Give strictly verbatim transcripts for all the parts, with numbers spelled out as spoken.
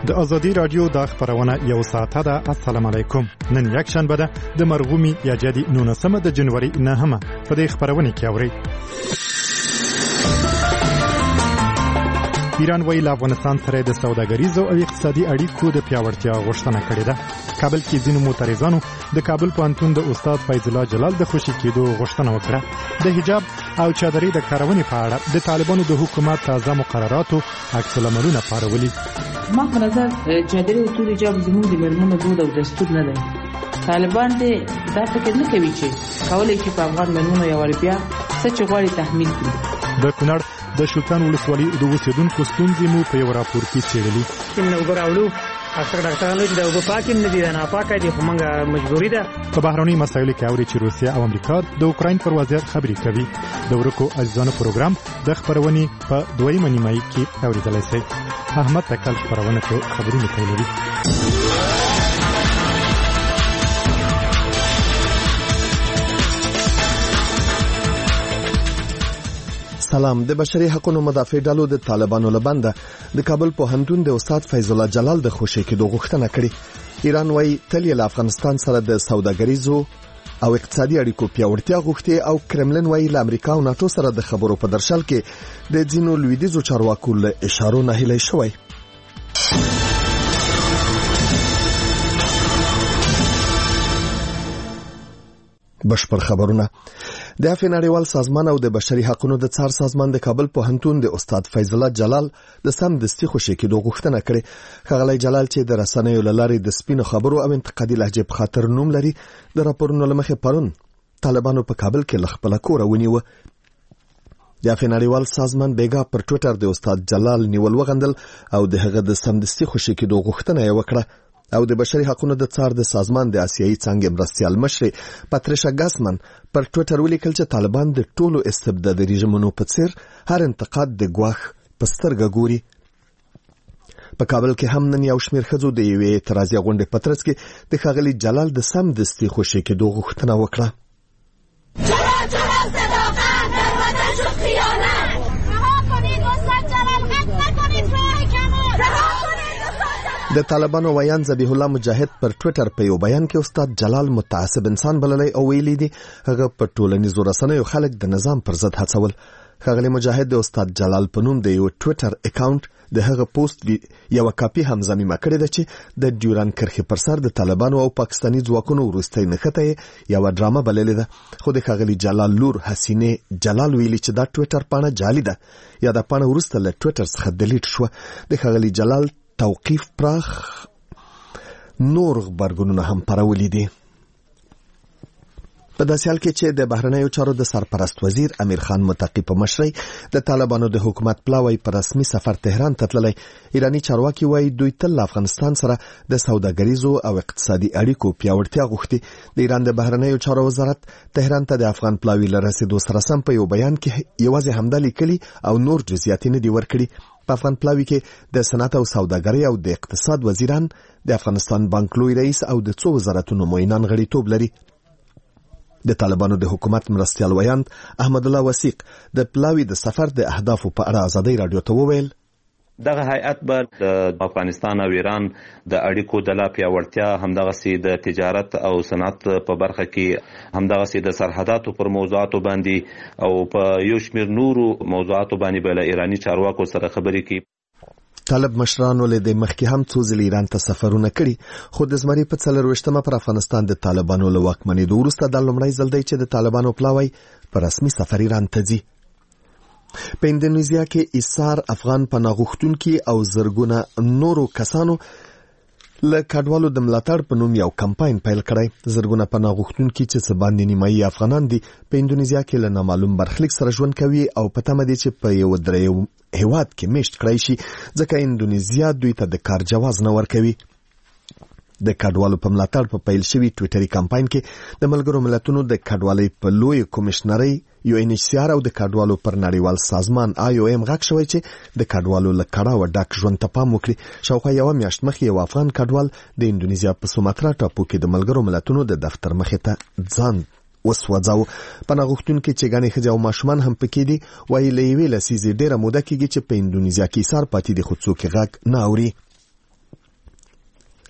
د ازادي رادیو د خبرونه یو ساعته ده. السلام علیکم. نن یک شنبه ده د مرغومی یا جدي نونسمه د جنوري نهمه. په دې خبرونه کې اوري ایران ویل افغانستان سره د سوداګریزو او اقتصادي اړیکو د پیاوړتیا غوښتنه کړې ده. کابل کې ځینو معترضانو د کابل پوهنتون د استاد فیض الله جلال د خوشي کېدو غوښتنه وکړه. د حجاب او چادرې د کارونې په اړه د طالبانو د حکومت تازه مقرراتو عکس العملونه پارولي. ما په نظر چادرې او تور حجاب زموږ د مېرمنو دود او دستور نه دی. طالبان دې دا فکر نه کوي چې کولای شي په افغان مېرمنو یو بیا څه چې غواړي تحمیل کړي. د کونړ د شلتان ولسوالۍ د اوسېدونکو ستونزې مو په یو راپور کې څېړلي. نو وګورئ اکثر ډاکټرانو چې د اوبو پاکیم نه دي نه پاکه دي خو موږ مجبوري ده. په بهرنۍ مسایلو کې اوري چې روسیه او امریکا د اوکراین پر وضعیت خبرې کوي. د ورکو عزیزانو پروګرام د خبرونې په دویمه نیمایي کې اورېدلی شئ. احمد تکل خبرونه په خبرونو پیلوي. سلام. د بشري حقوقو مدافع ډلو د طالبانو لبنده د کابل پوهنتون د استاد فیض الله جلال د خوشي کېدو غوښتنه کړې. ایران وايي تل یې له افغانستان سره د سوداګریزو او اقتصادي اړیکو پیاوړتیا غوښتي او کرملین وايي له امریکا او ناتو سره د خبرو په درشل کې د ځینو لویدیځو چارواکو له اشارو نه هیلې شوی. بشپړ خبرونه. د افغان نړیوال سازمان او د بشري حقوقو د څار سازمان د کابل پوهنتون د استاد فیض الله جلال د سمدستي خوشي کېدو غوښتنه کړې. ښاغلی جلال چې د رسنیو له لارې د سپینو خبرو او انتقادي لهجې په خاطر نوم لري، د راپورونو له مخې پرون طالبانو په کابل کې له خپله کوره ونیوه. د افغان نړیوال سازمان بیګا پر ټویټر د استاد جلال نیول وغندل او د هغه د سمدستي خوشي کېدو غوښتنه یې وکړه. او د بشري حقوقو د څار د سازمان د آسیایي څانګې مرستیال مشر پاتریشا ګاسمن پر ټویټر ولیکل چې طالبان د ټولو استبدادي رژیمونو په څیر هر انتقاد د ګواښ په سترګه ګوري. په کابل کې هم نن یو شمېر ښځو د یوې اعتراضي غونډې په ترڅ کې د ښاغلي جلال د سمدستي خوشي کېدو غوښتنه وکړه. د طالبانو ویان ذبیح الله مجاهد پر ټویټر په یو بیان کې استاد جلال متعصب انسان بللی او ویلي دي هغه په ټولنیزو رسنیو خلک د نظام پر ضد هڅول. ښاغلی مجاهد د استاد جلال په نوم د یو ټویټر اکاونټ د هغه پوسټ یو کاپي هم ضمیمه کړې ده چې د ډیوران کرښې پر سر د طالبانو او پاکستاني ځواکونو وروستۍ نښته یو ډرامه بللې ده. خو د ښاغلي جلال لور حسینه جلال ویلي چې دا ټویټر پاڼه جعلي ده یا دا پاڼه وروسته له ټویټر څخه ډیلیټ شوه. د ښاغلي جلال توقیف پراخ نور غبرګونونه هم پرولي دي. په داسې حال کې چې د بهرنیو چارو د سرپرست وزیر امیر خان متقی په مشرۍ د طالبانو د حکومت پلاوی په رسمي سفر تهران ته تللی. ایرانی چارواکي وایي دوی تل له افغانستان سره د سوداګریزو او اقتصادي اړیکو پیاوړتیا غوښتي. د ایران د بهرنیو چارو وزارت تهران ته د افغان پلاوی له رسیدو سره سم په یو بیان کې یوازې همدا لیکلي او نور جزئیات نه دي ورکړي. په افغان پلاوی کې د صنعت او سوداګرۍ او د اقتصاد وزیران، د افغانستان بانک لوی رئیس او د څو وزارتونو معینان غړیتوب لري. د طالبانو د حکومت مرستیال ویاند احمد الله وثیق د پلاوی د سفر د اهدافو په اړه ازادۍ رادیو ته وویل دغه هیئت به د افغانستان او ایران د اړیکو د لا پیاوړتیا، همدغسې د تجارت او صنعت په برخه کې، همدغسې د سرحداتو پر موضوعاتو باندې او په یو شمېر نورو موضوعاتو باندې به له ایراني چارواکو سره خبرې کوي. طالب مشرانو له د مخکې هم څو ځله ایران ته سفرونه کړي، خو د زمري په څلرویشتمه پر افغانستان د طالبانو له واکمنېدو وروسته دا لومړی ځل دی چې د طالبانو پلاوی په رسمي سفر ایران ته ځي. په اندونیزیا کې ایثار افغان پناه غوښتونکي او زرګونه نورو کسانو له کډوالو د ملاتړ په نوم یو کمپاین پیل کړی. زرګونه پناه غوښتونکي چې څه باندې نیمایي افغانان دي په اندونیزیا کې له نامعلوم برخلیک سره ژوند کوي او په تمه دي چې په یو درېیم هیواد کې میشت کړی شي، ځکه اندونیزیا دوی ته د کار جواز نه ورکوي. د کډوالو په ملاتړ په پیل شوي ټویټري کمپاین کې د ملګرو ملتونو د کډوالۍ په لوی کمیشنرۍ یو ان ایچ سی آر او د کډوالو پر نړیوال سازمان آی او ایم غږ شوی چې د کډوالو له کړاوه ډک ژوند ته پام وکړي. شاوخوا یوه میاشت مخکې یو افغان کډوال د اندونیزیا په سوماترا ټاپو کې د ملګرو ملتونو د دفتر مخې ته ځان وسوځاو. پناه غوښتونکي چې ګڼې ښځې او ماشومان هم پکې دي وایي له یوې لسیزې ډېره موده کېږي چې په اندونیزیا کې ایثار پاتې دي، خو څوک یې غږ نه اوري.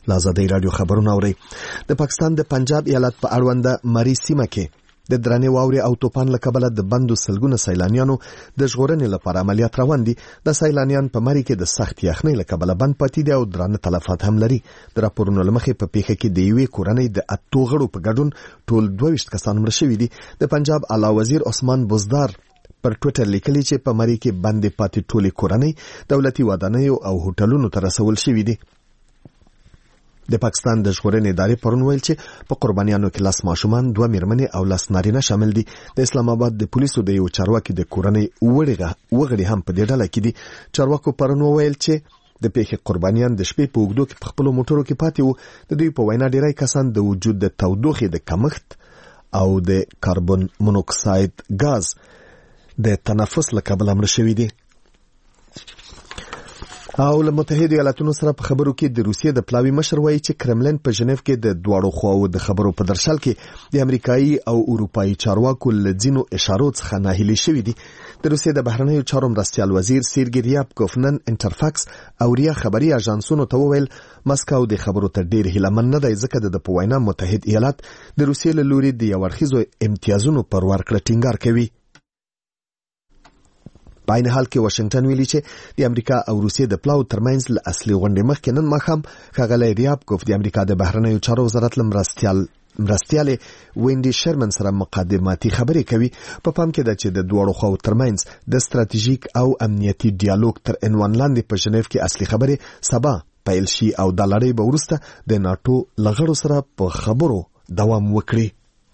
له ازادۍ راډیو خبرونه اورئ. د پاکستان د پنجاب ایالت په اړونده مری سیمه کې د درنې واورې او توپان له کبله د بندو سلګونه سیلانیانو د ژغورنې لپاره عملیات روان دي. د سیلانیان په مری کې د سخت یخنۍ له کبله بند پاتې دي او درانه تلفات هم لري. د راپورونو له مخې په پیښه کې د یوې کورنۍ د اتو غړو په ګډون ټول دوه ویشت کسان مړه شوي دي. د پنجاب اعلی وزیر عثمان بزدار پر ټویټر لیکلي چې په مری کې بندې پاتې ټولې کورنۍ دولتي ودانیو او هوټلونو ته رسول شوي دي. د پاکستان د ژغورنې ادارې پرون ویل چې په قربانیانو کې لس ماشومان، دوه میرمنې او لس نارینه شامل دي. د اسلام آباد د پولیسو د یو چارواکي د کورنۍ وغړي هم په دې ډله کې دي. چارواکو پرون ویل چې د پیښې قربانیان د شپې په اوږدو کې په خپلو موټرو کې پاتې وو. د دوی په وینا ډیری کسان د وجود د تودوخې د کمښت او د کاربن مونوکساید غاز د تنفس له کبله مړه شوي دي. او له متحده ایالاتونو سره په خبرو کې د روسیې د پلاوي مشر وایي چې کرملین په ژنیف کې د دواړو خواو د خبرو په درشل کې د امریکایي او اروپایي چارواکو له ځینو اشارو څخه ناهیلي شوي دي. د روسیې د بهرنیو چارو مرستیال وزیر سیرګي ریابکوف نن انټرفاکس او ریا خبري اژانسونو ته وویل مسکو د خبرو ته ډیر هیلهمن نه دی، ځکه د په وینا متحد ایالات د روسیې له لوري د یو اړخیزو امتیازونو پر ورکړه ټینګار کوي. په عین حال کې واشنگټن ویلي چې د امریکا او روسیې د پلاو ترمنځ له اصلي غونډې مخکې نن ماښام ښاغلی ریابکوف د امریکا د بهرنیو چارو وزارت له مرستیال مرستیالې وینډي شرمن سره مقدماتي خبرې کوي. په پام کې ده چې د دواړو خواو ترمنځ د ستراتیژیک او امنیتي ډیالوګ تر عنوان لاندې په ژنیف کې اصلي خبرې سبا پیل شي او د لړۍ به وروسته د ناټو له غړو سره په خبرو دوام وکړي.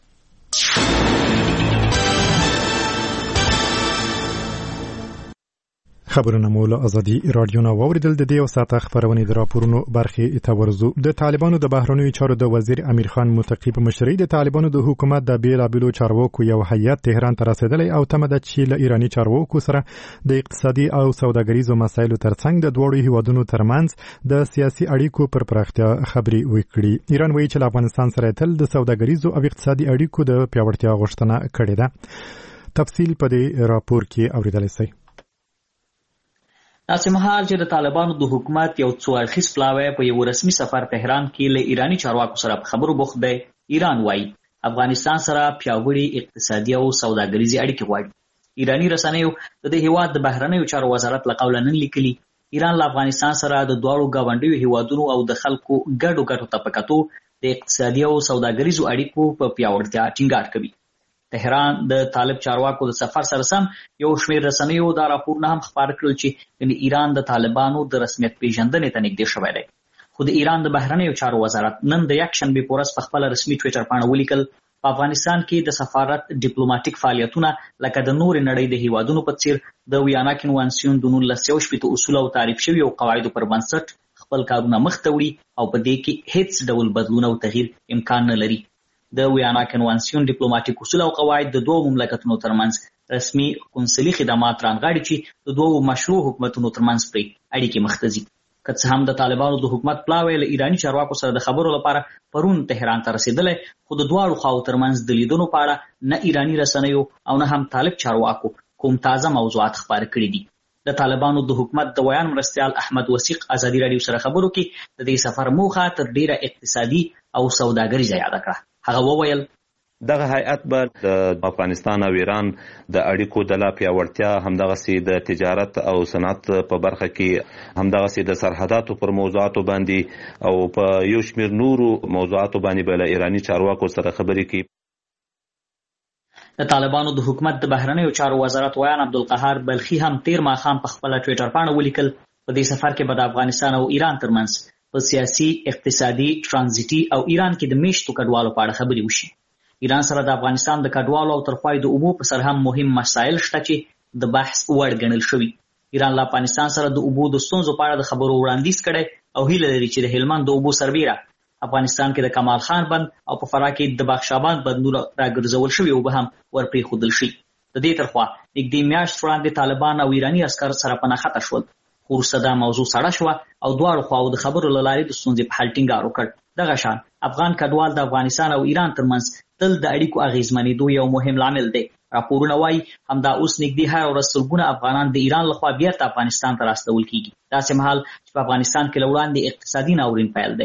خبرونه مو له ازادي رادیو نه واوریدل. د دې او ساعته خبرونه د راپورونو برخې ته ورزو. د طالبانو د بهرنیو چارو د وزیر امیر خان متقی په مشرۍ د طالبانو د حکومت د بیلابیلو چارواکو یو هیئت تهران ته رسیدلی او تمه ده چې له ایرانی چارواکو سره د اقتصادي او سوداګریزو مسایلو ترڅنګ د دوړو هیوادونو ترمنځ د سیاسي اړیکو پر پراختیا خبرې وکړي. ایران وایي چې له افغانستان سره تل د سوداګریزو او اقتصادي اړیکو د پیاوړتیا غوښتنه کړې ده. تفصیل په دې راپور کې اوریدلی شئ. داسې مهال چې د طالبانو د حکومت یو څو اړخیز پلاوی په یو رسمي سفر تهران کې له ایرانی چارواکو سره په خبرو بوخت دی. ایران وایي افغانستان سره پیاوړي اقتصادي او سوداګریزي اړیکې غواړي. ایرانی رسنیو د دې هیواد د بهرنیو چارو وزارت له قوله نن لیکلي ایران له افغانستان سره د دواړو ګاونډیو هیوادونو او د خلکو ګډو ګټو ته په کتو د اقتصادي او سوداګریزو اړیکو په پیاوړتیا ټینګار کوي. تهران د طالب چارواکو د سفر سره سم یو شمېر رسنیو دا راپورونه هم خپاره کړل چې ایران د طالبانو د رسمیت پیژندنې ته نږدې شوی دی. خو د ایران د بهرنیو چارو وزارت نن د یکشنبې په ورځ په خپله رسمي ټویټر پاڼه ولیکل په افغانستان کې د سفارت ډیپلوماټیک فعالیتونه لکه د نورې نړۍ د هیوادونو په څیر د ویانا کنوانسیون د نولس سوه شپېته اصول او تعریف شوي او قواعدو پر بنسټ خپل کارونه مخ ته وړي او په دې کې هیڅ ډول بدلون او تغییر امکان نه لري. د ویانا کنوانسیون ډیپلوماټیک اصول او قواعد د دوه مملکتونو ترمنځ رسمي قونسلي خدمات رانغاړي چې د دوه مشروع حکومتونو ترمنځ پرې اړیکې مخ ته ځي. که څه هم د طالبانو د حکومت پلاوی له ایرانی چارواکو سره د خبرو لپاره پرون تهران ته رسیدلی، خو د دواړو خواو ترمنځ د لیدنو په اړه نه ایرانی رسنیو او نه هم طالب چارواکو کوم تازه موضوعات خپاره کړي دي. د طالبانو د حکومت د ویان مرستیال احمد وثیق ازادي راډیو سره خبرو کې د دې سفر موخه تر ډیره اقتصادي او سوداګریزه یاده کړه. هغه وویل دغه هیئت به د افغانستان او ایران د اړیکو د لا پیاوړتیا، همدغسې د تجارت او صنعت په برخه کې، همدغسې د سرحداتو پر موضوعاتو باندې او په یو شمېر نورو موضوعاتو باندې به له ایراني چارواکو سره خبرې کوي. د طالبانو د حکومت د بهرنیو چارو وزارت ویان عبدالقهار بلخي هم تیر ماښام په خپله ټویټر پاڼه ولیکل په دې سفر کې به د افغانستان او ایران ترمنځ په سیاسي، اقتصادي، ترانزیټي او ایران کې د میشتو کډوالو په اړه خبرې وشي. ایران سره د افغانستان د کډوالو او ترخوای د اوبو په سر هم مهم مسایل شته چې د بحث وړ ګڼل شوي. ایران له افغانستان سره د اوبو د ستونزو په اړه د خبرو وړاندیز کړی او هیله لري چې د هلمند د اوبو سربیره افغانستان کې د کمال خان بند او په فراه کې د بخشابان بندونه راګرځول شوي اوبه هم ورپرېښودل شي. د دې ترخوا نږدې میاشت وړاندې طالبان او ایراني عسکر سره په نښته شول، خو وروسته دا موضوع سړه شوه او دواړو خواو د خبرو له لارې د ستونزې په حل ټینګار وکړ. دغه شان افغان کډوال د افغانستان او ایران ترمنځ تل د اړیکو اغیزمنېدو یو مهم لامل دی. راپورونه وایي همدا اوس نږدې هره ورځ سلګونه افغانان د ایران لخوا بیرته افغانستان ته راستول کیږي. داسې مهال چې په افغانستان کې له وړاندې اقتصادي ناورین پیل دی،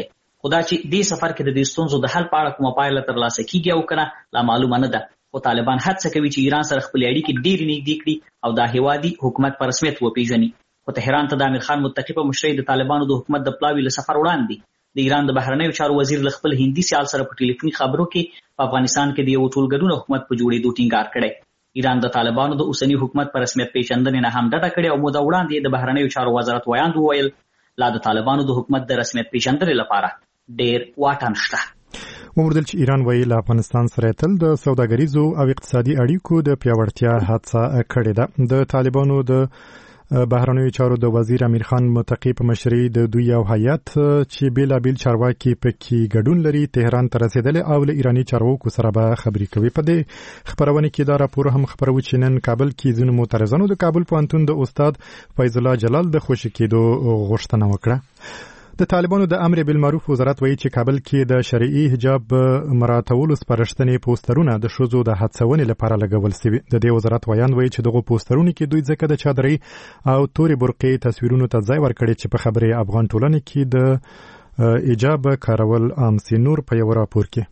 خدا چې دې سفر کې د دې ستونزو د حل په اړه کومه پایله ترلاسه کیږي او کنه لا معلومه نه ده، خو طالبان هڅه کوي چې ایران سره خپل اړیکې ډېرې نږدې کړي او د هیوادي حکومت په رسمیت وپیژني. خو تهران ته د امیر خان متقی په مشرۍ د طالبانو د حکومت د پلاوي له سفر وړاندې د ایران د بهرنیو چارو وزیر له خپل هندي سیال سره په ټلیفوني خبرو کې په افغانستان کې د یو ټولګډون حکومت په جوړېدو ټینګار کړی. ایران د طالبانو د اوسنی حکومت په رسمیت پیژندنې نه هم ډډه کړې او موده وړاندې د بهرنیو چارو وزارت ویاند وویل لا د طالبانو د حکومت د رسمیت پیژندنې لپاره ډېر واټن شته. وموندل چې ایران وایي له افغانستان سره تل د سوداګریزو او اقتصادي اړیکو د پیاوړتیا هڅه کړې ده. د طالبانو د بهرنیو چارو د وزیر امیر خان متقی په مشرۍ د دوی یو هیئت چې بیلابیل چارواکي پکې ګډون لري تهران ته رسیدل او له ایرانی چارواکو سره به خبرې کوي. په دې خبرونه کې دا راپور هم خبرو چې نن کابل کې ځینو معترضانو د کابل پوهنتون د استاد فیض الله جلال د خوشي کېدو غوښتنه وکړه. د طالبانو د امر بالمعروف وزارت وایي چې کابل کې د شرعي حجاب مراعاتولو سپارښتنې پوسټرونه د ښځو د هڅونې لپاره لګول شوي. د دې وزارت ویاند وایي چې دغه پوسټرونه کې دوی ځکه د چادرۍ او تورې برقې تصویرونو ته ځای ورکړي چې په خبرې افغان ټولنې کې د حجاب کارول عام سي. نور په یو راپور کې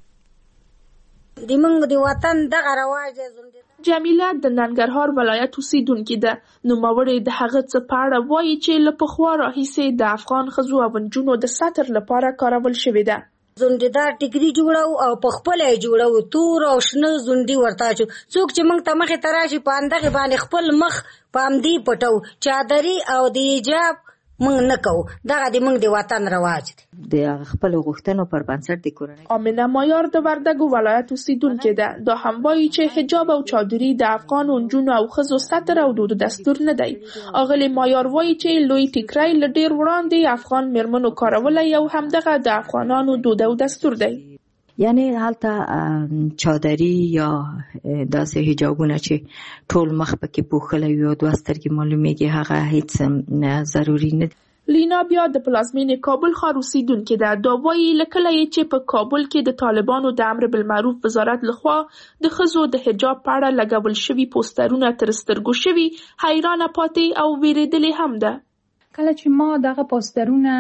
د موږ د وطن دغه رواج جمیله د ننګرهار ولایت اوسیدونکې ده. نوموړې د هغه څه په اړه وایي چې له پخوا راهیسې د افغان ښځو او نجونو د ساتر لپاره کارول شوې ده. زونډیدار ټیګري جوړو او په خپل یې جوړو تور او شنه زونډي ورته شو. څوک چې موږ ته مخې ته راشي په اندغه باندې خپل مخ په همدې پټو چادري او د حجاب موږ نه کوو. دغه د موږ د وطن رواج دی. د خپل غوښتنو پر بنسټ د کورنۍ. آمنه مایار د وردګو ولایت اوسیدونکې ده. دا هم وایي چې حجاب او چادري د افغان نجونو او ښځو ستر او دود دستور نه دی. اغلی مایار وایي چې لوی ټیکری له ډېر وړاندې افغان میرمنو کارولی او همدغه د افغانانو دود او دستور دی. یعنی هلته چادری یا داسې حجابونه چې ټول مخ پکې پوښلی وي او دوه سترګې معلومیږي هغه هیڅ ضروري نه دی. لینا بیا د پلازمینې کابل ښار اوسیدونکې ده. دا وایي له کله چې په کابل کې د طالبانو د امر بالمعروف وزارت لخوا د ښځو د حجاب په اړه لګول شوي پوسټرونه تر سترګو شوي حیرانه پاتې او ویرېدلې هم ده. کله چې ما دغه پوسټرونه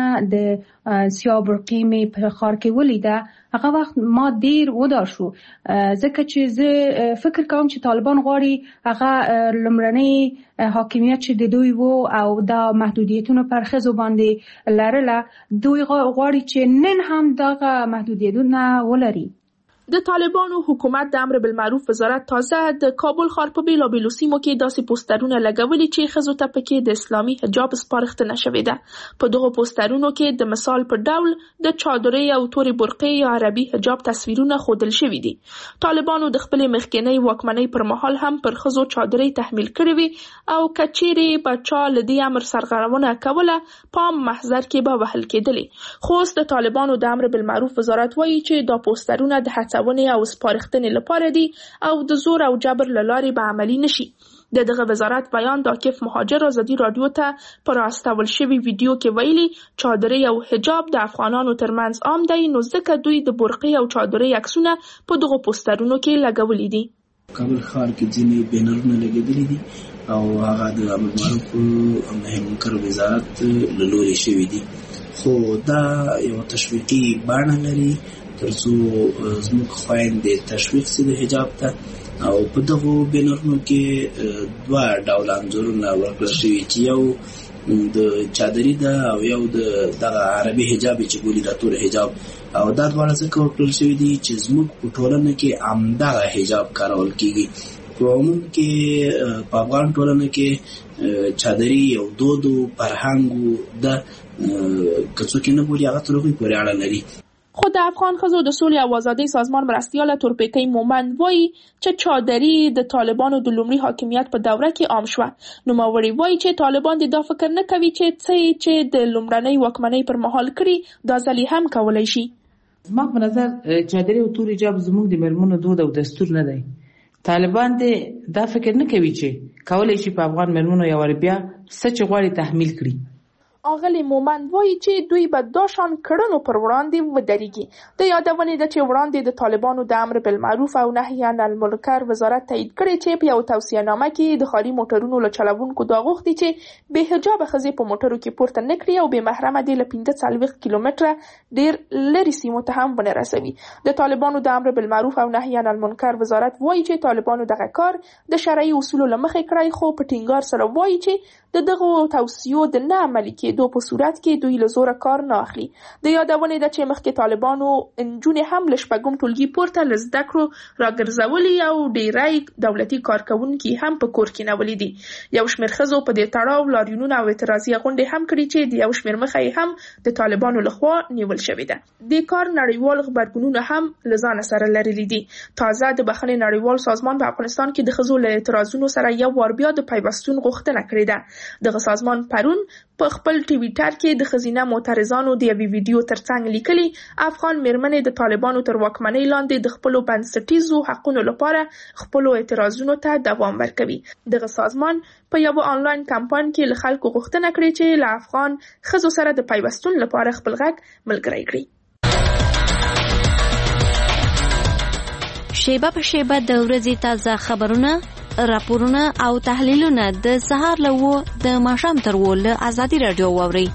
د سیاه برقي مې په ښار کې ولیده هغه وخت ما ډیر ودار شو ځکه چې زه فکر کوم چې طالبان غواړي هغه لومړنی حاکمیت چې د دوی وو او دا محدودیتونه پر ښځو باندې لرله دوی غواړي چې نن هم دغه محدودیتونه ولري. د طالبانو حکومت د امر بالمعروف وزارت تازه د کابل ښار په بیلابیلو سیمو کې داسې پوسټرونه لګولي چې ښځو ته پکې د اسلامي حجاب سپارښتنه شوې ده. په دغو پوسټرونو کې د مثال په ډول د چادرۍ او تورې برقې یا عربي حجاب تصویرونه ښودل شوي دي. طالبانو د خپلې مخکینۍ واکمنۍ پر مهال هم پر ښځو چادرۍ تحمیل کړې وي او که چیرې به چا له دې امر سرغړونه کوله پام محضر کې به وهل کېدلې. خو اوس د طالبانو د امر بالمعروف وزارت وایي چې دا پوسټرونه د هڅونې او سپارښتنې لپاره دي او د زور او جبر له لارې به عملي نشي. د دغه وزارت بیان د عاکف مهاجر ازادي راډیو ته پر راستول شوی ویډیو کې ویلي چادرۍ او حجاب د افغانانو ترمنځ عام دی نو ځکه دوی د برقې او چادرۍ عکسونه په دغو پوسټرونو کې لګولي دي. کابل ښار کې ځینې بینرونه لګېدلي دي او هغه د امر بالمعروف او نهي منکر وزارت له لوري شوي دي خو دا یو تشویقي بڼه لري ترڅو زموږ خویندې تشویق سي د حجاب ته او په دغو بینرونو کې دوه ډوله انځورونه ورکړل شوي چې یو د چادري ده او یو د دغه عربي حجاب چې بولي دا تور حجاب او دا دواړه ځکه ورکړل شوي دي چې زموږ په ټولنه کې همدغه حجاب کارول کیږي. په عموم کې په افغان ټولنه کې چادري یو دود او فرهنګ ده که څوک یې نه بولي هغه تر هغوی پورې اړه لري. خو د افغان ښځو د سولې او ازادۍ سازمان مرستیاله تورپیکۍ مومند وایي چې چادري د طالبانو د لومړي حاکمیت په دوره کې عام شوه. نوموړې وایي چې طالبان دا فکر نه کوي چې څه چې د لومړنۍ واکمنۍ پر مهال کړي دا ځل هم کولی شي. زما په نظر چادري او تور حجاب زموږ د میرمنو دود او دستور نه دی. طالبان دې دا فکر نه کوي چې کولی شي په افغان میرمنو یو وار بیا څه چې غواړي تحمیل کړي. اغلی مومند وایي چې دوی به دا شان کړنو پر وړاندې ودرېږي. د یادونې ده چې وړاندې د طالبانو د امر بالمعروف او نهي عن المنکر وزارت تایید کړی چې په یو توصیهنامه کې د ښاري موټرونو له چلوونکو دا غوښتي چې بې حجابه ښځې په موټرو کې پورته نه کړي او بې محرمه دې له پنځه څلوېښت کیلومتره ډېر لرې سیمو ته هم ونه رسوي. د طالبانو د امر بالمعروف او نهي عن المنکر وزارت وایي چې طالبانو دغه کار د شرعي اصولو له مخې کړی، خو په ټینګار سره وایي چې د دغو توصیو د نه عملي کېدو په صورت کې دوی له زوره کار نه اخلي. د یادونې ده چې مخکې طالبانو نجونې هم له شپږم ټولګي پورته له زده کړو راګرځولي او ډېری دولتي کارکوونکي هم په کور کې نولي دي. یو شمېر ښځو په دې تړاو لاریونونه او اعتراضي غونډې هم کړي چې د یو شمېر مخه یې هم د طالبانو لخوا نیول شوې ده. دې کار نړیوال غبرګونونه هم له ځانه سره لرلي دي. تازه د بخښنې نړیوال سازمان په افغانستان کې د ښځو له اعتراضونو سره یو وار بیا د پیوستون غوښتنه کړې ده. دغه سازمان پرون په خپل ټویټر کې د ښځینه معترضانو د یوې ویډیو ترڅنګ لیکلي افغان میرمنې د طالبانو تر واکمنۍ لاندې د خپلو بنسټیزو حقونو لپاره خپلو اعتراضونو ته دوام ورکوي. دغه سازمان په یو آنلاین کمپاین کې له خلکو غوښتنه کړې چې له افغان ښځو سره د پیوستون لپاره خپل غږ ملګری کړي. شیبه په شیبه د ورځې تازه خبرونه، راپورونه او تحلیلونه د سهار له و د ماښام تر و له ازادي راډیو واورئ.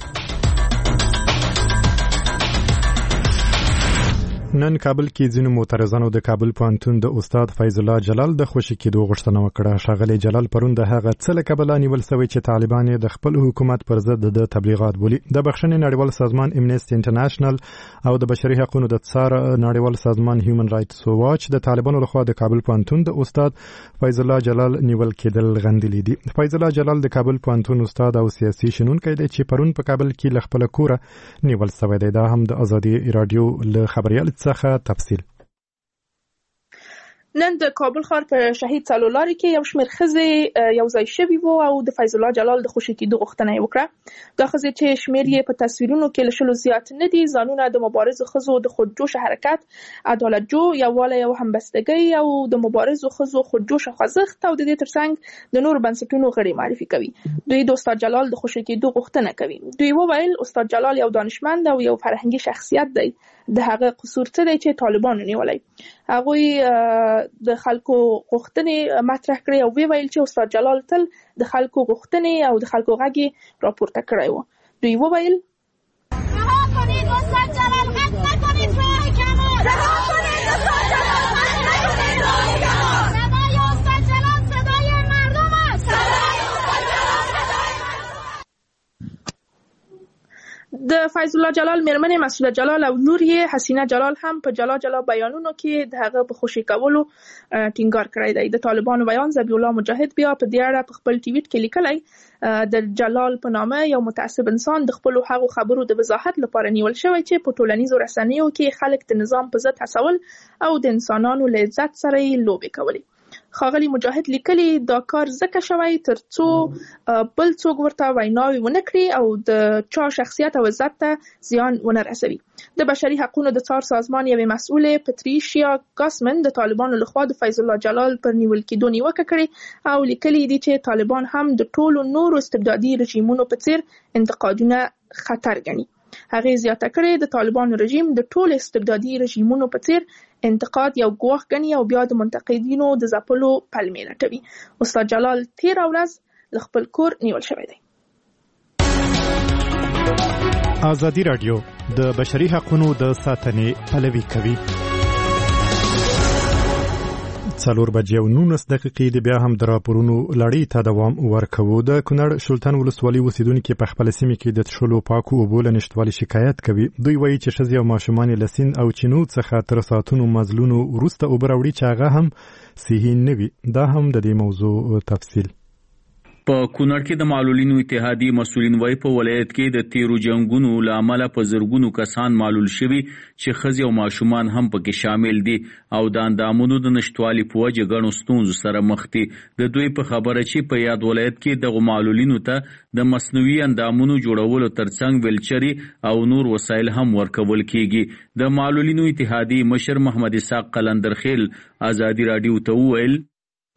نن کابل کې ځینو معترضانو د کابل پوهنتون د استاد فیض الله جلال د خوشي کېدو غوښتنه وکړه. ښاغلی جلال پرون د هغه څه له کبله نیول سوی چې طالبان یې د خپل حکومت پر ضد د تبلیغات بولي. د بخښنې نړیوال سازمان امنیسټي انټرنیشنل او د بشري حقوقو د څار نړیوال سازمان هیومن رائټس واچ د طالبانو لخوا د کابل پوهنتون د استاد فیض الله جلال نیول کېدل غندلي دي. فیض الله جلال د کابل پوهنتون استاد او سیاسي شنونکی دی چې پرون په کابل کې له خپل کوره نیول سوی دی. دا هم د ازادي رادیو له خبريال څخه تفصیل. نن د کابل ښار په شهید څلورلارې کې یو شمېر ښځې یو ځای شوي وو او د فیض الله جلال د خوشي کېدو غوښتنه یې وکړه. دا ښځې چې شمېر یې په تصویرونو کې له شلو زیات نه دي، ځانونه د مبارزو ښځو د خودجوشه حرکت، عدالت جو، یووالی او همبستګۍ او د مبارزو ښځو خودجوشه خوځښت او د دې ترڅنګ د نورو بنسټونو غړي معرفي کوي. دوی د استاد جلال د خوشي کېدو غوښتنه کوي. دوی وویل استاد جلال یو دانشمند او یو فرهنګي شخصیت دی. د هغه قصور څه دی چې طالبانو نیولی. هغوی د خلکو غوښتنې مطرح کړې او ویل چې استاد جلال تل د خلکو غوښتنې او د خلکو غږ یې راپورته کړی و. دوی وویل رها کنید استاد جلال، غږ نکنید راه کمال، رها کنید استاد جلال، غږ نکنید راه کمال. صدای استاد جلال صدای مردم است. صدای استاد جلال صدای د فیض الله جلال میرمنې مسعوده جلال او لور یې حسینه جلال هم په جلا جلا بیانونو کې د هغه په خوشي کولو ټینګار کړی دی. د طالبانو بیان ذبیح الله مجاهد بیا په دې اړه په خپل ټویټ کې لیکلی د جلال په نامه یو متعصب انسان د خپلو هغو خبرو د وضاحت لپاره نیول شوی چې په ټولنیزو رسنیو کې خلک د نظام په ضد هڅول او د انسانانو له عزت سره یې لوبې کولې. ښاغلي مجاهد لیکلي دا کار ځکه شوی تر څو بل څوک ورته ویناوې ونه کړي او د چا شخصیت او عزت ته زیان ونه رسوي. د بشري حقوقو د څار سازمان یوې مسؤلې پتریشیا ګاسمن د طالبانو لخوا د فیض الله جلال پر نیول کېدو نیوکه کړې او لیکلي دي چې طالبان هم د ټولو نورو استبدادي رژیمونو په څیر انتقادونه خطر ګڼي. هغې زیاته کړې د طالبانو رژیم د ټولو استبدادي رژیمونو په څیر انتقاد یو ګواښ ګڼي او بیا د منتقدینو د ځپلو پلمې لټوي. استاد جلال تېره ورځ له خپل کور نیول شوی دی. ازادي رادیو د بشري حقوقو د ساتنې پلوي کوي. څلور بجې او نولس دقیقې د بیا هم د راپورونو لړۍ ته دوام ورکوو. د کونړ شلتن ولسوالۍ اوسیدونکي په خپل سیمه کې د څښلو پاکو اوبو له نشتوالي شکایت کوي. دوی وایي چې ښځې او ماشومان له سیند او چینو څخه تر ساعتونو مزلونو وروسته اوبه راوړي چې هغه هم صحي نه وي. دا هم د دې موضوع تفصیل. په کونړ کې د معلولینو اتحادیې مسؤلین وایي په ولایت کې د تیرو جنگونو له امله په زرګونو کسان معلول شوي چې ښځې او ماشومان هم پکې شامل دي او د اندامونو د نشتوالي په وجه ګڼو ستونزو سره مخ دي. د دوی په خبره چې په یاد ولایت کې دغو معلولینو ته د مصنوعي اندامونو جوړولو ترڅنګ ویلچرې او نور وسایل هم ورکول کیږي. د معلولینو اتحادیې مشر محمد اسحاق قلندرخیل ازادي راډیو ته وویل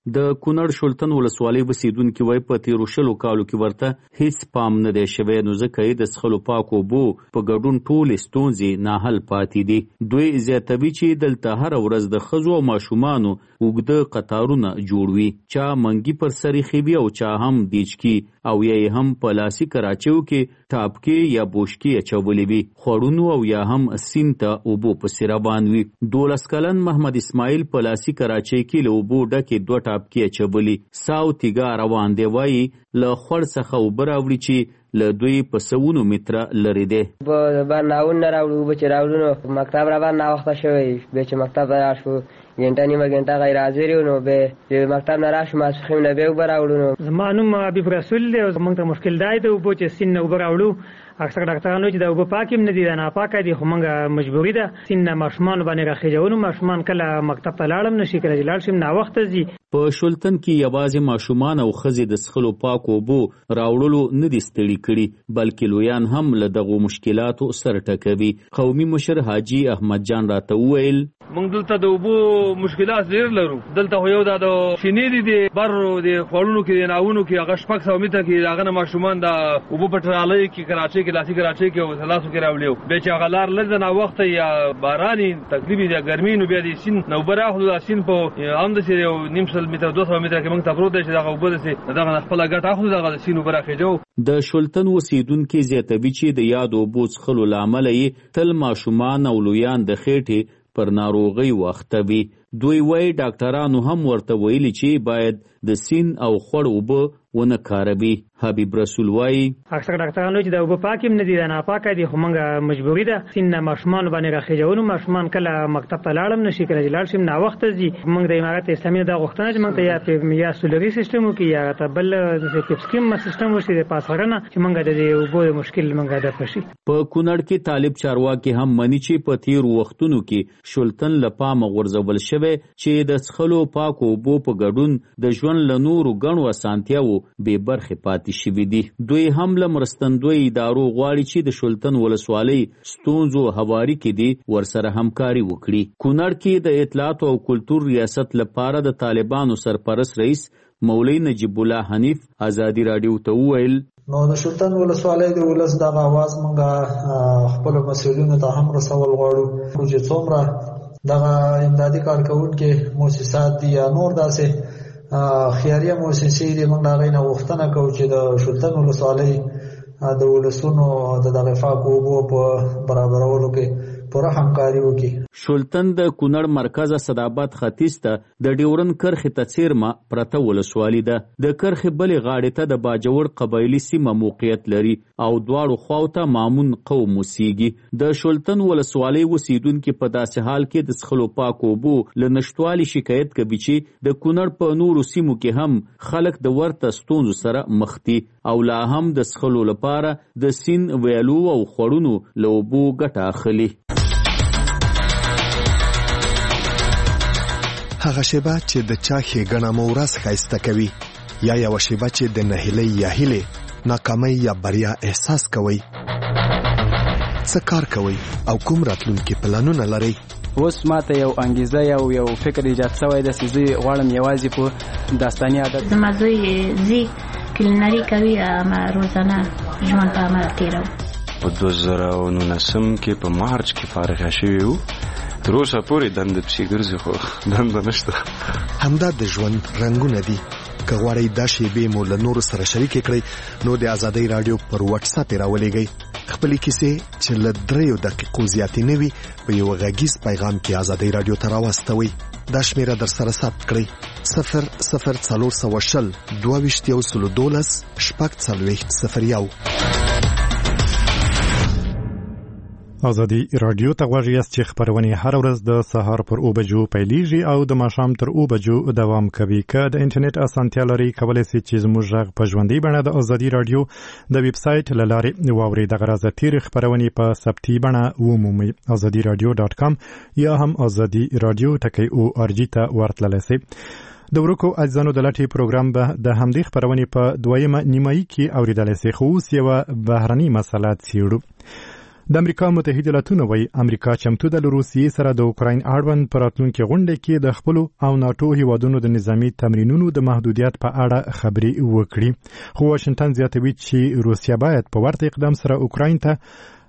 د کونړ شولتن ولسوالۍ اوسیدونکي وایي په تیرو شلو کالو کې ورته هیڅ پام نه دی شوی، نو ځکه یې د څښلو پاکو اوبو په ګډون ټولې ستونزې ناحل پاتې دي. دوی زیاتوي چې دلته هره ورځ د ښځو او ماشومانو اوږده قطارونه جوړوي، چا منګي پر سر ایښي وي او چا هم دیچکي او یا یې هم په لاسي کراچیو کې ټاپکې یا بوشکې اچولې وي، خوړونو او یا هم سیند ته اوبو پسې روان وي. دولس کلن محمد اسماعیل په لاسي کراچۍ کې له اوبو ډکې دوه ټاپکې اچولې، ساو تیګا روان دی. وایي له خوړ څخه اوبه راوړي چې له دوی په سوونو متره لرې دی. به ناون نه راوړو، اوبه چې راوړو نو مکتب را باندې ناوخته شوی، بیا چې مکتب ته راشو ګنټه نیمه ګنټه غیر حاضر یو، نو به چې مکتب نه راشو ماسپښین نه بیا اوبه راوړو. نو زما نوم حبیب رسول دی او موږ ته مشکل دی د اوبو چې سیند نه اوبه راوړو. اکثر ډاکټرانو چې د اوبه پاک هم نه دي، د ناپاکه دي، خو موږ مجبوري ده سیند نه ماشومان باندې راخېجوو. ماشومان کله مکتب ته لاړم نشي، کله چې لاړ شم ناوخته ځي. په شولتن کې یوازې ماشومان او ښځې د څښلو پاکو اوبو راوړلو نه دي ستړي کړي، بلکې لویان هم له دغو مشکلاتو سر ټکوي. قومي مشر حاجي احمد جان راته وویل موږ دلته د اوبو مشکلات ډېر لرو. دلته خو یو دا د شینې دي بر د خوړونو کې د ناونو کې هغه شپږ سوه متره کې هغه نه ماشومان د اوبو په ټرالۍ کې کراچۍ کې لاسي کراچۍ کې او لاسو کې راوړي، بیا چې هغه لار لږ د ناوخته یا باراني تقریبي د ګرمۍ نو بیا د سیند نه اوبه راخلو. د سیند په همداسې یو نیم سل متره دوه سوه متره کې موږ ته پروت دی چې دغه اوبه داسې دغه خپله ګټه اخلو، دغه د سیند اوبه راخېجو. د شولتن اوسیدونکي زیاتوي چې د یاد اوبو څښلو له امله یې تل ماشومان او لویان د خېټې پر ناروغۍ واخته وي. دوی وایي ډاکټرانو هم ورته ویلي چې باید د سیند او خوړ اوبه ونه کاروي. حبیب رسول وایي اکثر ډاکټرانو چې د اوبه پاک هم نه دي، د ناپاکه دي، خو موږ مجبوري ده سیند نه ماشومان باندې راخېجوو. ماشومان کله مکتب ته لاړم نشي، کله چې لاړ شم ناوخته ځي. موږ د امارت اسلامي دا غوښتنه چې موږ ته یا یا سولري سیستم وکړي یا ته بل د پپسکیم سیستم وشي د پاسورنه چې موږ د اوبو د مشکل موږ د پشي. په کونړ کې طالب چارواکي هم مني چې په تیر وختونو کې شولتن له پامه غورځول شوی چې د څښلو پاکو اوبو په ګډون د ژوند له نورو ګڼو اسانتیاوو بې برخې پاتې شوي دي. دوی هم له مرستندوی ادارو غواړي چې د شولتن ولسوالۍ ستونزو هواري کې دي ورسره همکاري وکړي. کونړ کې د اطلاعات او کلتور ریاست لپاره د طالبانو سرپرست رئیس مولوی نجیب الله حنیف ازادي رادیو ته وویل نو د شولتن ولسوالۍ د ولس دغه اواز موږ خپل مسؤلینو ته هم رسول غواړو چې څومره دغه امدادي کارکونکي مؤسسات دي یا نور داسې خیریه مؤسسې دي، موږ هغې نه غوښتنه کوو چې د شولتن ولسوالۍ د ولسونو د دغه پاکو اوبو په برابرولو کې پوره همکاري وکړي. شولتن د کونړ مرکزه صداباد ختیځ ته د ډیورن کرښې ته څیرمه پرته ولسوالي ده. د کرښې بلې غاړې ته د باجوړ قبایلي سیمه موقعیت لري او دواړو خواو ته مامون قوم اوسیږي. د شولتن ولسوالۍ اوسیدونکي په داسې حال کې د څښلو پاکو اوبو له نشتوالي شکایت کوي چې د کونړ په نورو سیمو کې هم خلک د ورته ستونزو سره مخ دي او لا هم د څښلو لپاره د سیند ویالو او خوړونو له اوبو ګټه اخلي. هغه شیبه چې د چا ښېګڼه مو ورځ ښایسته کوي یا یوه شیبه چې د نهیلۍ یا هیلې ناکامۍ یا بریا احساس کوئ، څه کار کوئ او کوم راتلونکي پلانونه لرئ؟ اوس ماته یو انګیزه یا یو فکر ایجاد شوی ده چې زه غواړم یوازې په داستاني عادت زما زوی زی کلینري کوي، ما روزانه ژوند په عمل تېروم. په دوه زره او نولسم کې په مارچ کې فارغه شوي وو، تر اوسه پورې دنده پسې ګرځي خو دنده نشته. همدا د ژوند رنګونه دي. که غواړئ دا شیبې مو له نورو سره شریکې کړئ نو د ازادۍ راډیو پر وټس اپ یې راولېږئ. خپلې کیسې چې له دریو دقیقو زیاتې نه وي په یو غږیز پیغام کې ازادۍ راډیو ته راواستوئ. دا شمیره در سره ثبت کړئ صفر صفر څلور سوه شل دوه ویشت یو سلو دولس شپږ څلوېښت صفر یو. ازادي رادیو ته غوږ یاست چې خپرونې هر ورځ د سهار پر اوه بجو پیلیږي او د ماښام تر اوه بجو دوام کوي. که د انټرنیټ اسانتیا لرئ کولی سئ چې زموږ غږ په ژوندۍ بڼه د ازادي رادیو د ویب سایټ له لارې واورئ. دغه راز تېرې خپرونې په ثبتي بڼه ومومئ. ازادي رادیو ډاټ کام یا هم ازادي رادیو ټکی او ار جي ته ورتللی سئ. د ورکو اجزانو د لټې پروګرام به د همدې خپرونې په دویمه نیمایي کې اورېدلی سئ. خو اوس یوه بهرنۍ مسله څېړو. د امریکا متحده ایالاتونو وایي امریکا چمتو ده له روسیې سره د اوکراین اړوند په راتلونکي غونډه کې د خپلو او ناټو هیوادونو د نظامي تمرینونو د محدودیت په اړه خبرې وکړي، خو واشنګټن زیاتوي چې روسیه باید په ورته اقدام سره اوکراین ته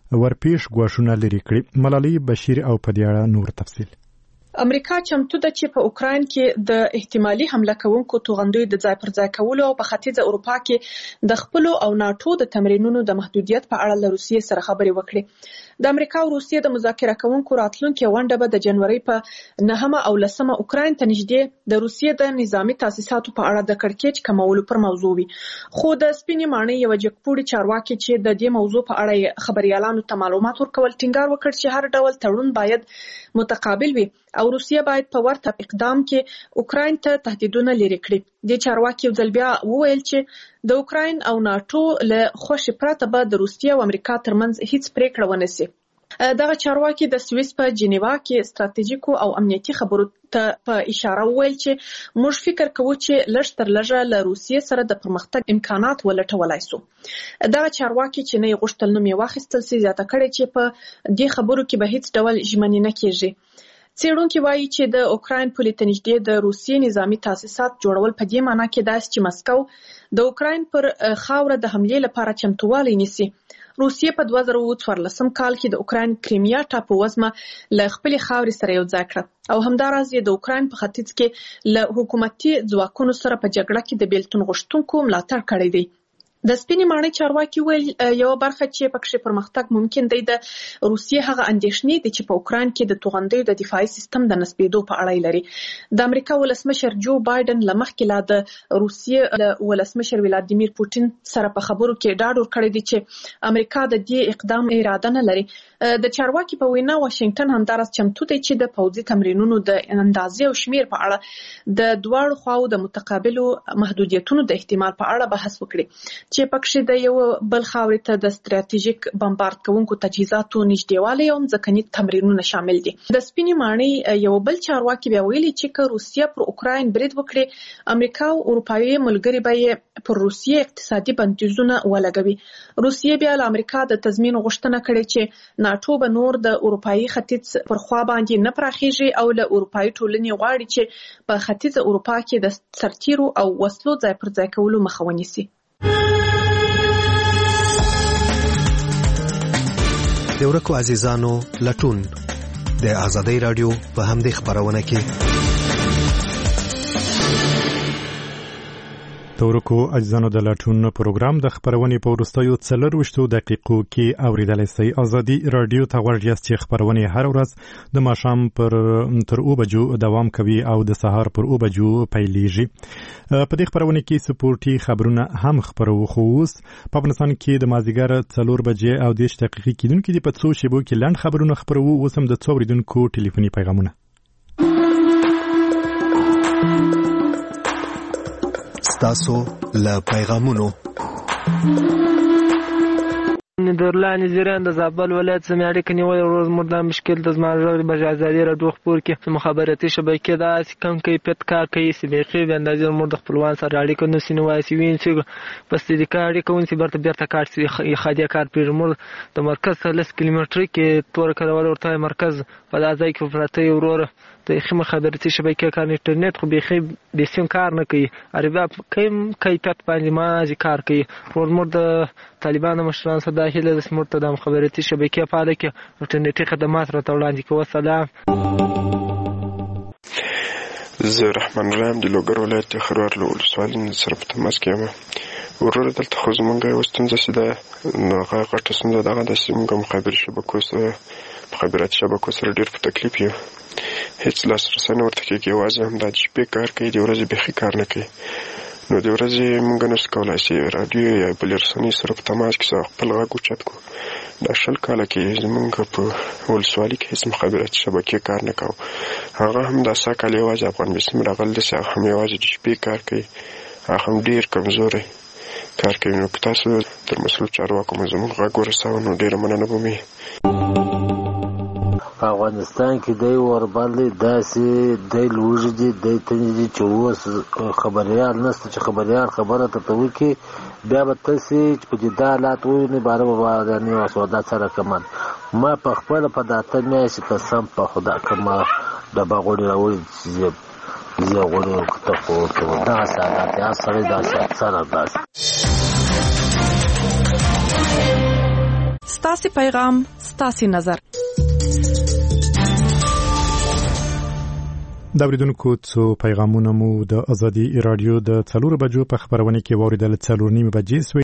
ورپېښ ګواښونه لرې کړي. ملالۍ بشیر او په دې اړه نور تفصیل. امریکا چمتو ده چې په اوکراین کې د احتمالي حمله کوونکو توغندیو د ځای پر ځای کولو او په ختیځه اروپا کې د خپلو او ناټو د تمرینونو د محدودیت په اړه له روسیې سره خبرې وکړي. د امریکا او روسیې د مذاکره کوونکو راتلونکي غونډه به د جنوري په نهمه او لسمه اوکراین ته نږدې د روسیې د نظامی تاسیساتو په اړه د کړکېچ کمولو پر موضوع وي، خو د سپینې ماڼۍ یو جګپوړي چارواکي چې د دې موضوع په اړه خبريالانو ته معلومات ورکول ټینګار وکړ چې هر ډول تړون باید متقابل وي او روسیه باید په ورته اقدام کې اوکراین ته تهدیدونه لري کړي. د چارواکي یو ځل بیا وویل چې د اوکراین او ناټو له خوشي پرته به د روسیه او امریکا ترمنځ هیڅ پریکړه ونه سي. دغه چارواکي د سویس په جنیوا کې ستراتیژیکو او امنیتي خبرو ته په اشاره وویل چې موږ فکر کوو چې لږ تر لږه له روسیې سره د پرمختګ امکانات ولټولای سو. دغه چارواکي چې نه غوښتل نوم یې واخیستل سي زیاته کړي چې په دې خبرو کې به هیڅ ډول ژمنې نه کیږي. څېړونکي وایي چې د اوکراین پولې ته نږدې د روسیې نظامی تاسیسات جوړول په دې معنی کې داسې چې مسکو د اوکراین پر خاوره د حملې لپاره چمتووالی نیسي. روسیې په دوه زره اووه څوارلسم کال کې د اوکراین کریمیا ټاپو وزمه له خپلې خاورې سره یو ځای کړه او همداراز یې د اوکراین په ختیځ کې له حکومتي ځواکونو سره په جګړه کې د بیلتون غوښتونکو ملاتړ کړی دی. د سپینې ماڼۍ چارواکي ویل یو برخه چې پکې پرمختګ ممکن دی د روسیې هغه اندېښنې دي چې په اوکراین کې د توغندیو د دفاعي سیستم د نسبېدو په اړه لري. د امریکا ولسمشر جو بایدن له مخکې لا د روسیې د ولسمشر ولادیمیر پوتین سره په خبرو کې ډاډ ورکړی دی چې امریکا د دې اقدام اراده نه لري. د چارواکي په وینا واشنګټن همدارس چمتو دی چې د پوځي تمرینونو د اندازې او شمیر په اړه د دواړو خواو د متقابلو محدودیتونو د احتمال په اړه بحث وکړي چې پکې د یو بل خاورې ته د ستراتیژیک بمبارد کوونکو تجهیزاتو نږدېوالی او ځمکني تمرینونه شامل دي. د سپینې ماڼۍ یو بل چارواکي بیا ویلي چې که روسیه پر اوکراین برید وکړي امریکا او اروپایي ملګري به یې پر روسیې اقتصادي بندیزونه ولګوي. روسیې بیا له امریکا د تضمین غوښتنه کړې چې ناټو به نور د اروپایي ختیځ پر خوا باندې نه پراخیږي او له اروپایي ټولنې غواړي چې په ختیځه اروپا کې د سرتیرو او وسلو ځای پر ځای کولو مخه ونیسي. د ورکو عزیزانو لټون د آزادۍ رادیو په همدې خبرونه کې تورکو اجزانو د لټون پروګرام د خبرونې په وروستیو څلرویشتو دقیقو کې اوریدلای شئ. ازادي رادیو ته غوږ یاست چې خبرونه هر ورځ د ماښام پر تر اوه بجو دوام کوي او د سهار پر اوه بجو پیلېږي. په دې خبرونه کې سپورتي خبرونه هم خبرو خو اوس په افغانستان کې د مازدیګر څلور بجې او دېرش دقیقې کېدونکې دي. په څو شیبو کې لنډ خبرونه خبرو. اوس هم د څو اوریدونکو ټلیفوني پیغامونه. تاسو له پیغامونو نیدرلند زیران د زابل ولایت سمې اړیکې نیول ورځ مردا مشکل د زمانه به ازادي راډیو خبر کې مخابراتي شبکې دا کم کیفیت کار کوي چې بيخي د اندازې مرد خپلوان سره اړیکې نو سینوای سی وین چې پس دې کار اړیکې ونسي برته بیرته کار سي خادي کار پیرمر د مرکز ثلاث کیلومتر کې تور کډول ورته مرکز په ځای کې پراته ورور د خمه خبرتي شبکې کار انټرنیټ خو بيخي د سیم کار نه کوي. عربا کم کیفیت باندې ما ذکر کوي ورمر د طالبانو مشران سره داخله د سمورت د خبرتي شبکې په اړه کې انټرنیټي خدمات راته وړاندې کوي. سلام زه رحمان رحیم د لوګر ولایت خروار له ولسوالۍ سره په تماس کې یم. ورور دلته خو زمونږ یو ستونزه سده نو غټه ستونزه دغه د سیمګه مخابر شبکو سره مخابراتي شبکو سره ډېر په تکلیف یو. هیڅ لاسرسی نه ورته کېږي. یوازې همدا د شپې کار کوي، د ورځې بیخي کار نه کوي. نو د ورځې موږ نشو کولی چې راډیو یا بلې رسنۍ سره په تماس کې خپل غږ اوچت کړو. دا شل کاله کې زموږ په ولسوالۍ کې هیڅ مخابراتي شبکې کار نه کوو. هغه هم دا سږ کال یوازې افغان بسم راغلی دی، هغه هم یوازې د شپې کار کوي، هغه هم ډېر کمزوری کار کوي. نو که تاسو تر مسؤل چارواکو مو زموږ غږ ورسوه نو ډېره مننه به مې. په افغانستان کې دی ورباندې داسې دی لوږې دي دی تنې دي چې اوس خبریال نشته چې خبریال خبره ته وکړي بیا به تاسې چې په دې دا حالات ووینئ باره به باراني او سودا سره کمن ما په خپل په داته میاشت قسم په خدا کما ډبا غوړي راوړي چې زه غوړي کته کوته دا ساده یا سره دا سره دا ستاسو پیغام ستاسو نظر. د اوریدونکو څو پیغامونه مو د ازادي رادیو د څلور بجو په خبرونه کې واوریدل څلور نیمه بجې